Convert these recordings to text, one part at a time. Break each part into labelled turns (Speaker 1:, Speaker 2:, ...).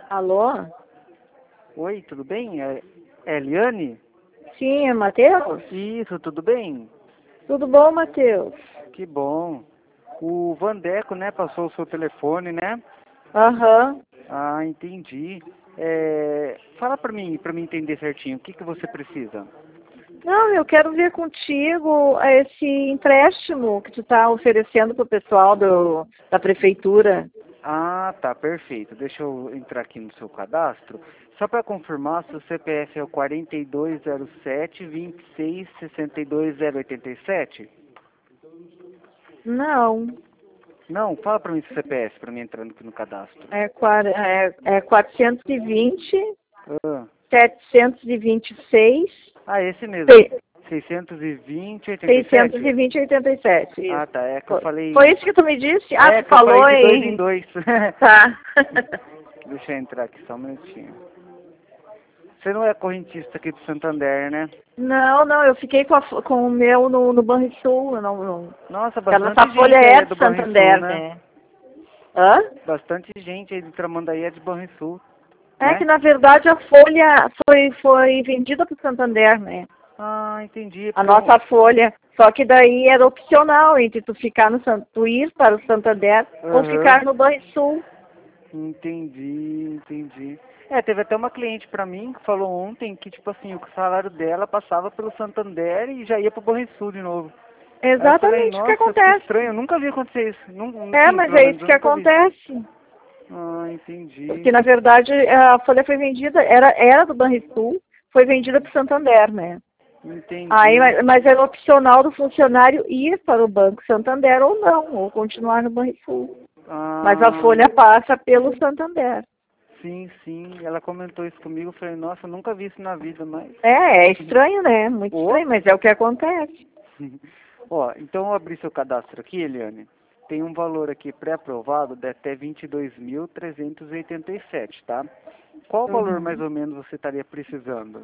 Speaker 1: Alô?
Speaker 2: Oi, tudo bem? É Eliane?
Speaker 1: Sim, é Matheus?
Speaker 2: Isso, tudo bem?
Speaker 1: Tudo bom, Matheus?
Speaker 2: Que bom. O Vandeco, né, passou o seu telefone, né?
Speaker 1: Aham.
Speaker 2: Ah, entendi. Fala pra mim entender certinho, o que que você precisa?
Speaker 1: Não, eu quero ver contigo esse empréstimo que tu está oferecendo para o pessoal da prefeitura.
Speaker 2: Ah, tá, perfeito. Deixa eu entrar aqui no seu cadastro. Só para confirmar, seu CPF é o 4207-2662-087?
Speaker 1: Não,
Speaker 2: Não, fala para mim seu CPF, para mim entrando aqui no cadastro.
Speaker 1: é 420,
Speaker 2: Ah.
Speaker 1: 726,
Speaker 2: Esse mesmo. 620, 87?
Speaker 1: 620 e 87,
Speaker 2: Ah,
Speaker 1: isso.
Speaker 2: tá. É que eu falei.
Speaker 1: Foi isso que tu me disse? Ah,
Speaker 2: É
Speaker 1: tu
Speaker 2: que eu falei
Speaker 1: falou
Speaker 2: de dois em
Speaker 1: em...
Speaker 2: dois.
Speaker 1: Tá.
Speaker 2: Deixa eu entrar aqui só um minutinho. Você não é correntista aqui do Santander, né?
Speaker 1: Não, eu fiquei com o meu no Banrisul, eu não.
Speaker 2: Nossa,
Speaker 1: A
Speaker 2: bastante
Speaker 1: nossa folha
Speaker 2: gente aí
Speaker 1: é
Speaker 2: é
Speaker 1: de
Speaker 2: do Banrisul,
Speaker 1: Santander,
Speaker 2: né?
Speaker 1: né? Hã?
Speaker 2: Bastante gente aí de Tramandaí é de Banrisul,
Speaker 1: É que
Speaker 2: né?
Speaker 1: na verdade a folha foi vendida para o Santander, né?
Speaker 2: Ah, entendi.
Speaker 1: A
Speaker 2: Porque
Speaker 1: nossa folha. Só que daí era opcional entre tu ficar tu ir para o Santander ou
Speaker 2: Aham.
Speaker 1: ficar no Banrisul.
Speaker 2: Entendi. Teve até uma cliente pra mim que falou ontem que, tipo assim, o salário dela passava pelo Santander e já ia pro Banrisul de novo. Aí eu falei,
Speaker 1: Exatamente o que
Speaker 2: nossa, que
Speaker 1: acontece.
Speaker 2: estranho, eu nunca vi acontecer isso.
Speaker 1: É,
Speaker 2: Sim,
Speaker 1: mas
Speaker 2: pelo
Speaker 1: é
Speaker 2: menos
Speaker 1: isso
Speaker 2: eu
Speaker 1: que
Speaker 2: nunca vi.
Speaker 1: acontece.
Speaker 2: Ah, entendi.
Speaker 1: Porque na verdade a folha foi vendida, era do Banrisul, foi vendida para o Santander, né? Aí,
Speaker 2: Entendi.
Speaker 1: mas era opcional do funcionário ir para o Banco Santander ou não, ou continuar no Banrisul. Mas a
Speaker 2: Ah,
Speaker 1: folha passa pelo Santander.
Speaker 2: sim. Ela comentou isso comigo. Eu falei, nossa, eu nunca vi isso na vida, mas.
Speaker 1: É estranho, né? Muito
Speaker 2: Ô!
Speaker 1: estranho, mas é o que acontece.
Speaker 2: Ó, então eu abri seu cadastro aqui, Eliane. Tem um valor aqui pré-aprovado de até 22.387, tá? Qual valor mais
Speaker 1: Uhum.
Speaker 2: ou menos você estaria precisando?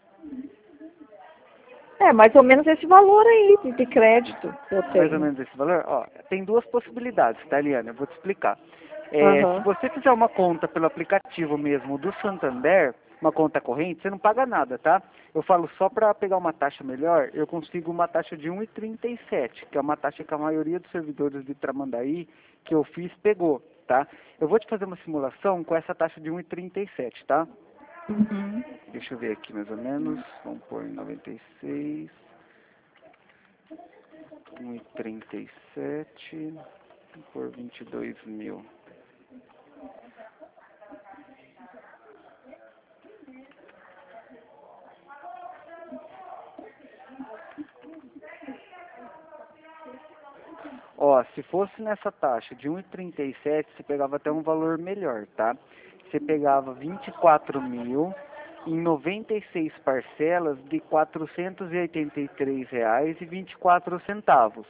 Speaker 1: É, mais ou menos esse valor aí de crédito que eu
Speaker 2: Mais ou
Speaker 1: tenho.
Speaker 2: menos esse valor? Ó, tem duas possibilidades, tá, Eliane? Eu vou te explicar. Se
Speaker 1: Aham.
Speaker 2: você fizer uma conta pelo aplicativo mesmo do Santander, uma conta corrente, você não paga nada, tá? Eu falo só para pegar uma taxa melhor, eu consigo uma taxa de 1,37, que é uma taxa que a maioria dos servidores de Tramandaí que eu fiz pegou, tá? Eu vou te fazer uma simulação com essa taxa de 1,37, tá?
Speaker 1: Uhum.
Speaker 2: Deixa eu ver aqui mais ou menos. Vamos pôr em 96, 1,37 por 22.000. Ó, se fosse nessa taxa de 1,37, você pegava até um valor melhor, tá? Você pegava 24.000 em 96 parcelas de R$ 483,24.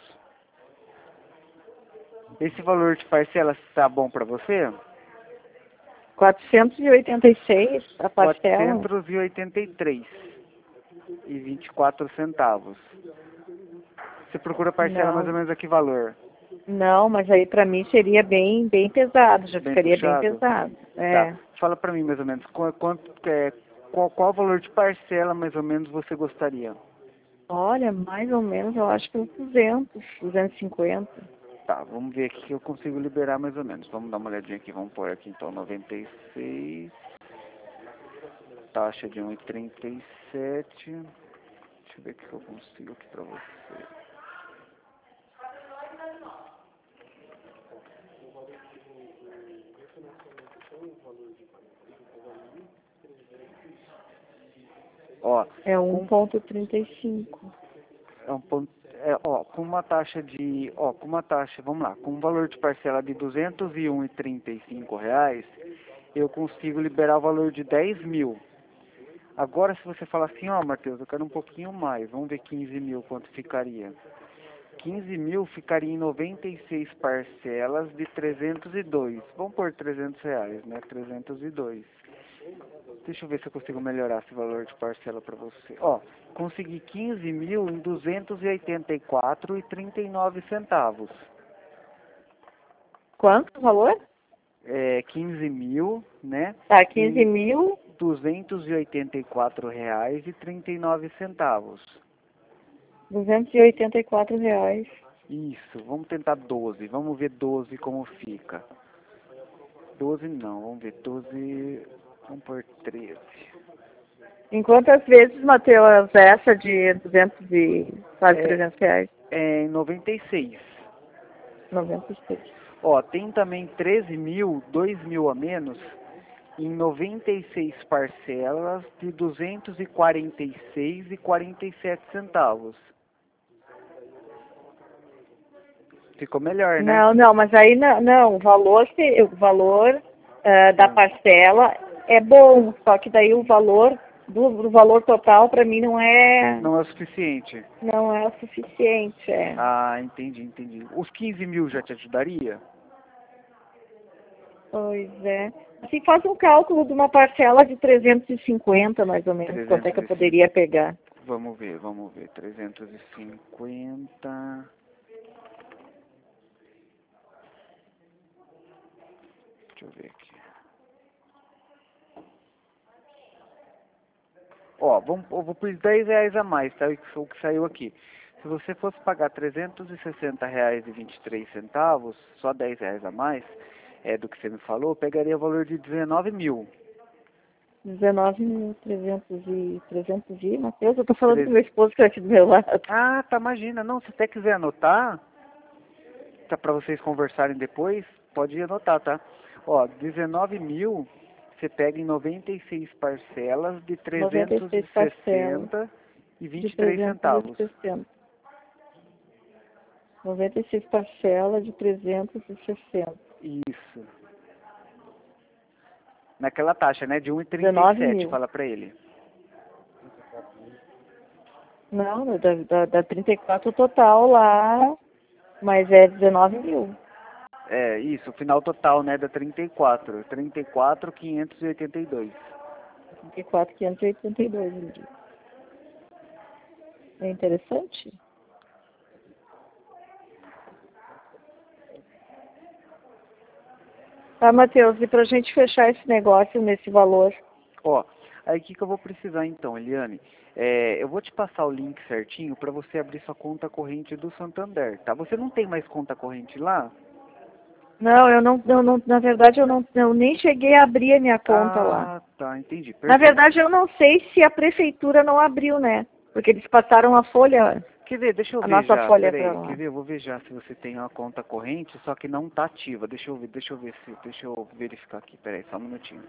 Speaker 2: Esse valor de parcela está bom para você?
Speaker 1: 486 a parcela?
Speaker 2: 483,24. Você procura parcela mais ou
Speaker 1: Não.
Speaker 2: menos a que valor?
Speaker 1: Não, mas aí para mim seria bem pesado, já
Speaker 2: Bem
Speaker 1: ficaria bem
Speaker 2: puxado?
Speaker 1: pesado.
Speaker 2: Tá.
Speaker 1: É.
Speaker 2: Fala para mim mais ou menos qual valor de parcela mais ou menos você gostaria?
Speaker 1: Olha, mais ou menos eu acho que uns 250.
Speaker 2: Tá, vamos ver aqui que eu consigo liberar mais ou menos. Vamos dar uma olhadinha aqui, vamos pôr aqui então 96, taxa de 1,37. Deixa eu ver o que eu consigo aqui pra você. Ó,
Speaker 1: É
Speaker 2: com
Speaker 1: 1,35.
Speaker 2: é um ponto, com uma taxa de, com uma taxa, vamos lá, com um valor de parcela de R$ 201,35, eu consigo liberar o valor de 10.000. Agora, se você falar assim, Matheus, eu quero um pouquinho mais, vamos ver 15.000 quanto ficaria. 15.000 ficaria em 96 parcelas de 302. Vamos pôr R$ 300, né? 302. Deixa eu ver se eu consigo melhorar esse valor de parcela para você. Ó, consegui 15.000 em 284,39 centavos.
Speaker 1: Quanto o valor?
Speaker 2: 15 mil, né?
Speaker 1: Tá, 15 mil.
Speaker 2: R$ 284,39.
Speaker 1: R$ 284.
Speaker 2: Isso, vamos tentar 12. Vamos ver 12 como fica. 12 não, vamos ver 12. Vamos por 13.
Speaker 1: Em quantas vezes, Matheus, essa de 200 e quase R$ 300?
Speaker 2: É em 96.
Speaker 1: 96.
Speaker 2: Ó, tem também 13 mil, 2 mil a menos, em 96 parcelas de 246,47 centavos. Ficou melhor, né?
Speaker 1: Não, mas aí não, o valor da parcela é bom, só que daí o valor do valor total para mim não é
Speaker 2: Não é o suficiente.
Speaker 1: o suficiente.
Speaker 2: Ah, entendi. Os 15 mil já te ajudaria?
Speaker 1: Pois é. Assim, faz um cálculo de uma parcela de 350, mais ou menos, quanto é que eu
Speaker 2: 350.
Speaker 1: poderia pegar.
Speaker 2: Vamos ver. 350. Deixa eu ver aqui. Ó, eu vou por R$ 10 a mais, tá? O que saiu aqui. Se você fosse pagar R$ 360,23, só R$ 10 a mais, do que você me falou, pegaria o valor de 19 mil.
Speaker 1: 19.300 Matheus, eu tô falando com meu esposo que tá aqui do meu lado.
Speaker 2: Ah, tá, imagina. Não, se até quiser anotar, tá, para vocês conversarem depois, pode anotar, tá? Ó, 19 mil, você pega em 96 parcelas de
Speaker 1: 96 parcelas
Speaker 2: e
Speaker 1: de
Speaker 2: 23 centavos.
Speaker 1: 96 parcelas de 360.
Speaker 2: Isso. Naquela taxa, né? De
Speaker 1: 19
Speaker 2: 1,37,
Speaker 1: mil.
Speaker 2: fala pra ele.
Speaker 1: Não, da 34 total lá, mas é 19 mil.
Speaker 2: É, isso, o final total, né? Da 34. 34.582.
Speaker 1: 34.582. É interessante? Tá, Matheus, e pra gente fechar esse negócio nesse valor?
Speaker 2: Ó, aí o que eu vou precisar então, Eliane? Eu vou te passar o link certinho para você abrir sua conta corrente do Santander, tá? Você não tem mais conta corrente lá?
Speaker 1: Não, eu não, na verdade eu nem cheguei a abrir a minha conta lá.
Speaker 2: Ah, tá, entendi.
Speaker 1: Na
Speaker 2: Perfeito.
Speaker 1: verdade eu não sei se a prefeitura não abriu, né? Porque eles passaram a folha,
Speaker 2: Quer ver, deixa eu
Speaker 1: a
Speaker 2: ver
Speaker 1: nossa
Speaker 2: já,
Speaker 1: folha pra
Speaker 2: peraí.
Speaker 1: lá.
Speaker 2: Quer ver, eu vou ver já se você tem uma conta corrente, só que não tá ativa. Deixa eu verificar aqui, peraí, só um minutinho.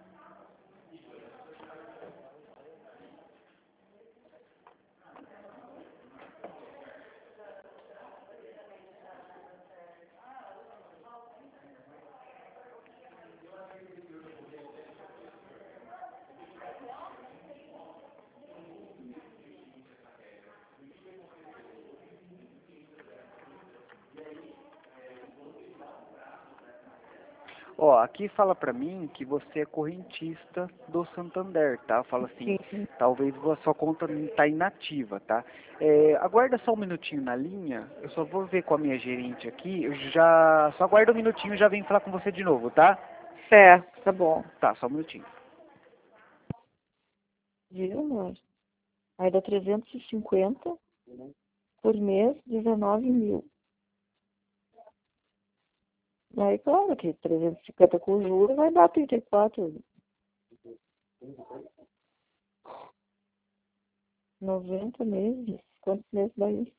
Speaker 2: Ó, aqui fala pra mim que você é correntista do Santander, tá? Fala assim,
Speaker 1: Sim.
Speaker 2: talvez a sua conta tá inativa, tá? Aguarda só um minutinho na linha, eu só vou ver com a minha gerente aqui, só aguarda um minutinho e já venho falar com você de novo, tá?
Speaker 1: Certo, tá bom.
Speaker 2: Tá, só um minutinho.
Speaker 1: Viu, amor? Aí dá 350 por mês, 19 mil. Aí, claro que 350 com juros vai dar 34. 90 meses. Quantos meses dá isso?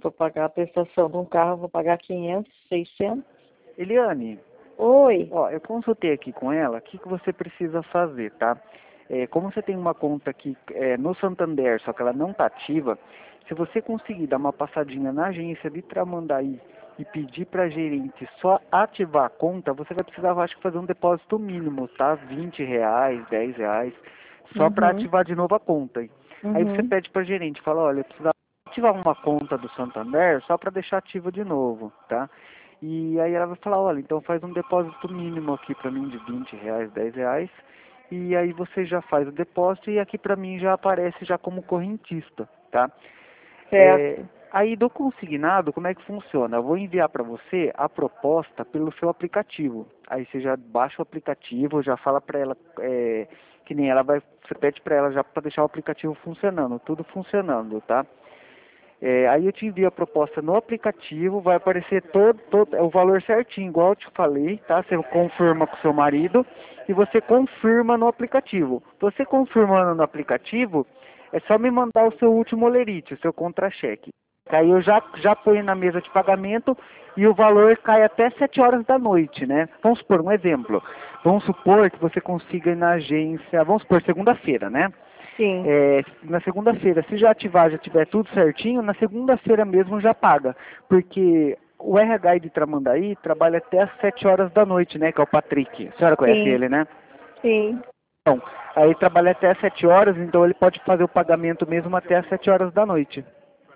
Speaker 1: para pagar a prestação de um carro, eu vou pagar 500, 600.
Speaker 2: Eliane,
Speaker 1: Oi.
Speaker 2: ó, eu consultei aqui com ela, o que que você precisa fazer, tá? Como você tem uma conta aqui no Santander, só que ela não está ativa, se você conseguir dar uma passadinha na agência de Tramandaí e pedir para a gerente só ativar a conta, você vai precisar, acho que, fazer um depósito mínimo, tá? R$ 20, R$ 10, só para
Speaker 1: Uhum.
Speaker 2: ativar de novo a conta. Aí você
Speaker 1: Uhum.
Speaker 2: pede para a gerente, fala, olha, eu preciso ativar uma conta do Santander só para deixar ativa de novo, tá? E aí ela vai falar, olha, então faz um depósito mínimo aqui para mim de R$ 20, R$ 10, e aí você já faz o depósito e aqui para mim já aparece já como correntista, tá?
Speaker 1: Certo.
Speaker 2: Aí do consignado, como é que funciona? Eu vou enviar para você a proposta pelo seu aplicativo. Aí você já baixa o aplicativo, já fala para ela, que nem ela vai, você pede para ela já para deixar o aplicativo funcionando, tudo funcionando, tá? Aí eu te envio a proposta no aplicativo, vai aparecer todo o valor certinho, igual eu te falei, tá? Você confirma com o seu marido e você confirma no aplicativo. Você confirmando no aplicativo, é só me mandar o seu último olerite, o seu contra-cheque. Aí eu já ponho na mesa de pagamento e o valor cai até 7 horas da noite, né? Vamos supor um exemplo. Vamos supor que você consiga ir na agência, vamos supor segunda-feira, né?
Speaker 1: Sim.
Speaker 2: Na segunda-feira, se já ativar, já tiver tudo certinho, na segunda-feira mesmo já paga. Porque o RH de Tramandaí trabalha até às 7 horas da noite, né? Que é o Patrick. A senhora conhece
Speaker 1: Sim.
Speaker 2: ele, né?
Speaker 1: Sim.
Speaker 2: Então, aí trabalha até às 7 horas, então ele pode fazer o pagamento mesmo até às 7 horas da noite.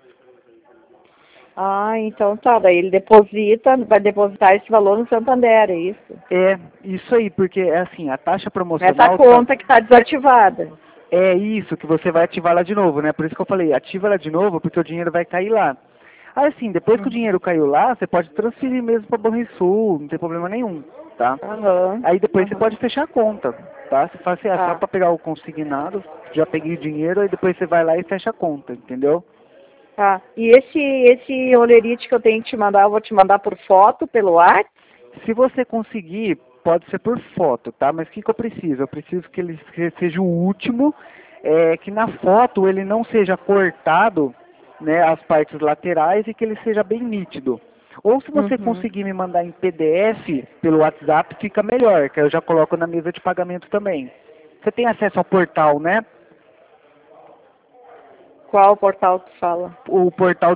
Speaker 1: Ah, então tá. Daí ele vai depositar esse valor no Santander, é isso?
Speaker 2: É, isso aí, porque é assim, a taxa
Speaker 1: Nessa
Speaker 2: promocional
Speaker 1: conta que está desativada.
Speaker 2: é isso que você vai ativar lá de novo, né? Por isso que eu falei, ativa ela de novo, porque o dinheiro vai cair lá. Aí assim, depois que o dinheiro caiu lá, você pode transferir mesmo para Banrisul, não tem problema nenhum, tá?
Speaker 1: Aham.
Speaker 2: Aí depois você
Speaker 1: Aham.
Speaker 2: pode fechar a conta, tá? Você fala assim, só
Speaker 1: Tá.
Speaker 2: para pegar o consignado, já peguei o dinheiro, aí depois você vai lá e fecha a conta, entendeu?
Speaker 1: Tá. E esse olerite que eu tenho que te mandar, eu vou te mandar por foto, pelo WhatsApp?
Speaker 2: Se você conseguir, pode ser por foto, tá? Mas o que eu preciso? Eu preciso que ele seja o último, que na foto ele não seja cortado, né, as partes laterais e que ele seja bem nítido. Ou se você
Speaker 1: Uhum.
Speaker 2: conseguir me mandar em PDF pelo WhatsApp, fica melhor, que aí eu já coloco na mesa de pagamento também. Você tem acesso ao portal, né?
Speaker 1: Qual portal tu fala?
Speaker 2: O portal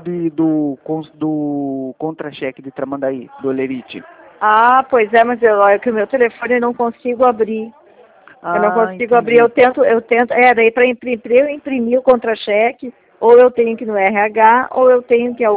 Speaker 2: do contra-cheque de Tramandaí, do Olerite.
Speaker 1: Ah, pois é, mas é que o meu telefone eu não consigo abrir. Eu não
Speaker 2: Ah,
Speaker 1: consigo abrir,
Speaker 2: entendi.
Speaker 1: daí para eu imprimir o contra-cheque, ou eu tenho que ir no RH, ou eu tenho que ir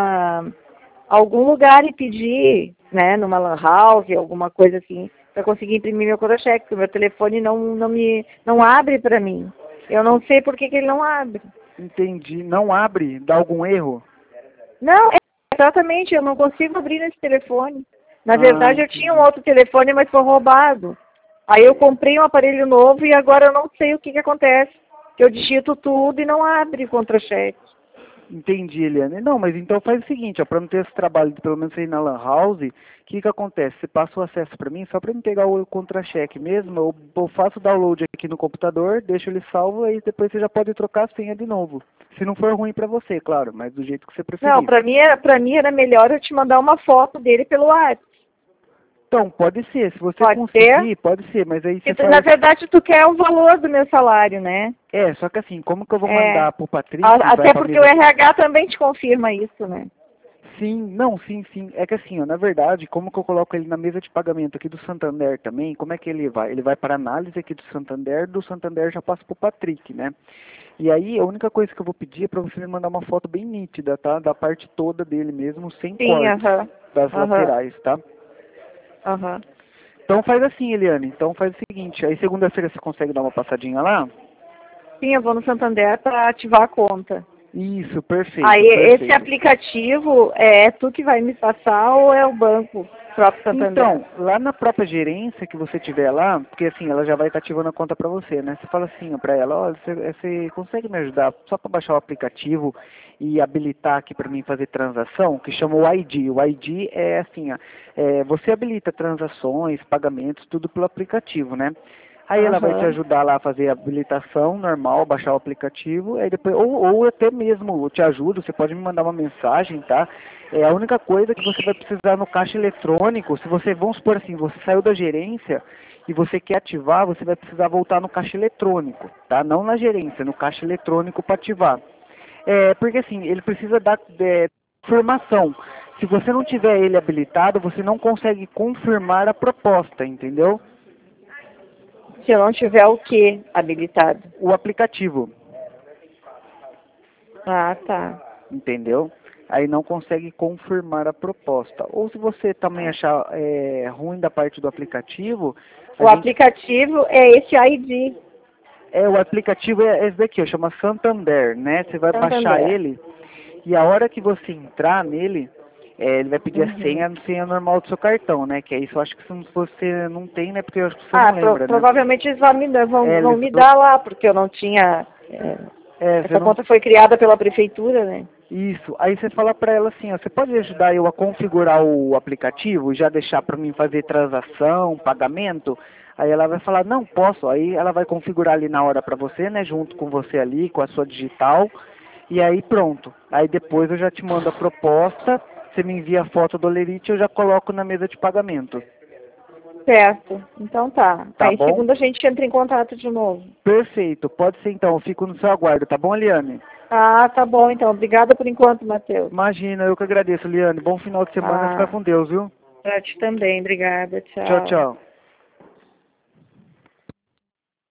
Speaker 1: algum lugar e pedir, né, numa lan house, alguma coisa assim, para conseguir imprimir meu contra-cheque, porque o meu telefone não abre para mim. Eu não sei por que ele não abre.
Speaker 2: Entendi. Não abre? Dá algum erro?
Speaker 1: Não, exatamente, eu não consigo abrir nesse telefone. Na
Speaker 2: Ah,
Speaker 1: verdade, eu tinha um
Speaker 2: entendi.
Speaker 1: outro telefone, mas foi roubado. Aí eu comprei um aparelho novo e agora eu não sei o que acontece. Eu digito tudo e não abre o contra-cheque.
Speaker 2: Entendi, Eliane. Não, mas então faz o seguinte, ó, para não ter esse trabalho de pelo menos ir na Lan House, o que acontece? Você passa o acesso para mim, só para me pegar o contra-cheque mesmo, eu faço o download aqui no computador, deixo ele salvo, aí depois você já pode trocar a senha de novo. Se não for ruim para você, claro, mas do jeito que você
Speaker 1: Não,
Speaker 2: preferir.
Speaker 1: para mim era melhor eu te mandar uma foto dele pelo WhatsApp.
Speaker 2: Então, pode ser, se você
Speaker 1: Pode ser?
Speaker 2: conseguir, pode ser, mas aí você
Speaker 1: Porque, na
Speaker 2: faz...
Speaker 1: verdade, tu quer o valor do meu salário, né?
Speaker 2: Só que assim, como que eu vou
Speaker 1: É.
Speaker 2: mandar pro Patrick, vai
Speaker 1: Até
Speaker 2: pra
Speaker 1: porque o
Speaker 2: mesa...
Speaker 1: RH também te confirma isso, né?
Speaker 2: Sim, não, sim, sim. É que assim, ó, na verdade, como que eu coloco ele na mesa de pagamento aqui do Santander também, como é que ele vai? Ele vai para análise aqui do Santander já passa pro Patrick, né? E aí, a única coisa que eu vou pedir é para você me mandar uma foto bem nítida, tá? Da parte toda dele mesmo, sem
Speaker 1: Sim,
Speaker 2: cortes
Speaker 1: aham.
Speaker 2: das
Speaker 1: Aham.
Speaker 2: laterais, tá?
Speaker 1: Aham.
Speaker 2: Então faz assim, Eliane, então faz o seguinte, aí segunda-feira você consegue dar uma passadinha lá?
Speaker 1: Sim, eu vou no Santander para ativar a conta.
Speaker 2: Isso, perfeito,
Speaker 1: Aí, esse
Speaker 2: perfeito.
Speaker 1: aplicativo é tu que vai me passar ou é o banco próprio Santander?
Speaker 2: Então, lá na própria gerência que você tiver lá, porque assim, ela já vai estar ativando a conta para você, né? Você fala assim para ela, olha, você consegue me ajudar só para baixar o aplicativo e habilitar aqui para mim fazer transação, que chama o ID. O ID é assim, ó, você habilita transações, pagamentos, tudo pelo aplicativo, né? Aí ela vai te
Speaker 1: Aham.
Speaker 2: ajudar lá a fazer a habilitação normal, baixar o aplicativo, aí depois, ou até mesmo eu te ajudo, você pode me mandar uma mensagem, tá? É a única coisa que você vai precisar no caixa eletrônico, se você, vamos supor assim, você saiu da gerência e você quer ativar, você vai precisar voltar no caixa eletrônico, tá? Não na gerência, no caixa eletrônico para ativar. Porque assim, ele precisa dar informação. Se você não tiver ele habilitado, você não consegue confirmar a proposta, entendeu?
Speaker 1: Se eu não tiver o que habilitado?
Speaker 2: O aplicativo,
Speaker 1: Ah, tá.
Speaker 2: entendeu? Aí não consegue confirmar a proposta. Ou se você também achar ruim da parte do aplicativo, a
Speaker 1: O
Speaker 2: gente
Speaker 1: aplicativo é esse ID,
Speaker 2: o aplicativo é esse daqui, ó, chama Santander, né? Você vai baixar
Speaker 1: Santander.
Speaker 2: ele e a hora que você entrar nele, ele vai pedir
Speaker 1: Uhum.
Speaker 2: a senha normal do seu cartão, né? Que é isso, eu acho que você não tem, né? Porque eu acho que você
Speaker 1: Ah,
Speaker 2: não lembra, né?
Speaker 1: provavelmente eles vão
Speaker 2: Eles,
Speaker 1: me dar lá, porque eu não tinha.
Speaker 2: você
Speaker 1: Essa
Speaker 2: não.
Speaker 1: conta foi criada pela prefeitura, né?
Speaker 2: Isso. Aí você fala pra ela assim, ó, você pode ajudar eu a configurar o aplicativo e já deixar pra mim fazer transação, pagamento? Aí ela vai falar, não posso. Aí ela vai configurar ali na hora pra você, né? Junto com você ali, com a sua digital. E aí pronto. Aí depois eu já te mando a proposta, você me envia a foto do Olerite e eu já coloco na mesa de pagamento.
Speaker 1: Certo. Então tá.
Speaker 2: Tá
Speaker 1: Aí
Speaker 2: bom?
Speaker 1: segunda a gente entra em contato de novo.
Speaker 2: Perfeito. Pode ser então. Eu fico no seu aguardo, tá bom, Eliane?
Speaker 1: Ah, tá bom então. Obrigada por enquanto, Matheus.
Speaker 2: Imagina, eu que agradeço, Eliane. Bom final de semana. Fica
Speaker 1: Ah,
Speaker 2: com Deus, viu?
Speaker 1: pra ti também. Obrigada.
Speaker 2: Tchau,
Speaker 1: Tchau.
Speaker 2: tchau.